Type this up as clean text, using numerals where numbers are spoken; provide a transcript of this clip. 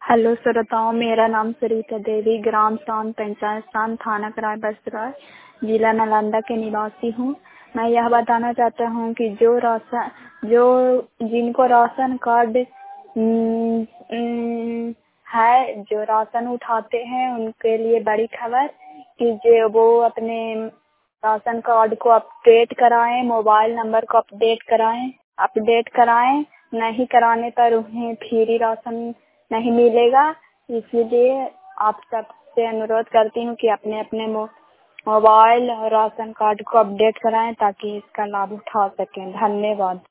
Hello श्रोताओं, मेरा नाम सरिता देवी, ग्राम स्थान पंचायत स्थान थाना कराय बसराय जिला नालंदा के निवासी हूँ। मैं यह बताना चाहता हूँ कि जिनको राशन कार्ड है, जो राशन उठाते हैं, उनके लिए बड़ी खबर कि जो वो अपने राशन कार्ड को अपडेट कराएं, मोबाइल नंबर को अपडेट कराएं। नहीं कराने पर उन्हें फ्री राशन नहीं मिलेगा। इसलिए आप सबसे अनुरोध करती हूँ कि अपने अपने मोबाइल और राशन कार्ड को अपडेट कराएं ताकि इसका लाभ उठा सकें। धन्यवाद।